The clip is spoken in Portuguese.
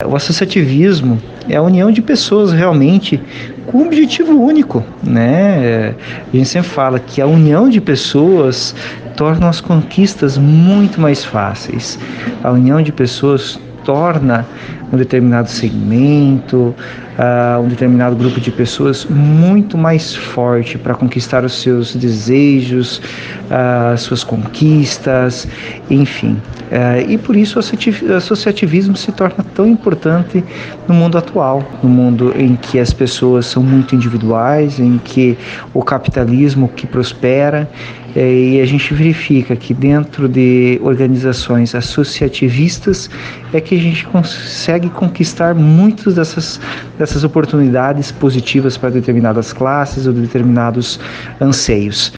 O associativismo é a união de pessoas realmente com um objetivo único, né? A gente sempre fala que a união de pessoas torna as conquistas muito mais fáceis. A união de pessoas torna um determinado segmento, um determinado grupo de pessoas muito mais forte para conquistar os seus desejos, suas conquistas, enfim. E por isso o associativismo se torna tão importante no mundo atual, no mundo em que as pessoas são muito individuais, em que o capitalismo que prospera, e a gente verifica que dentro de organizações associativistas é que a gente consegue conquistar muitas dessas oportunidades positivas para determinadas classes ou determinados anseios.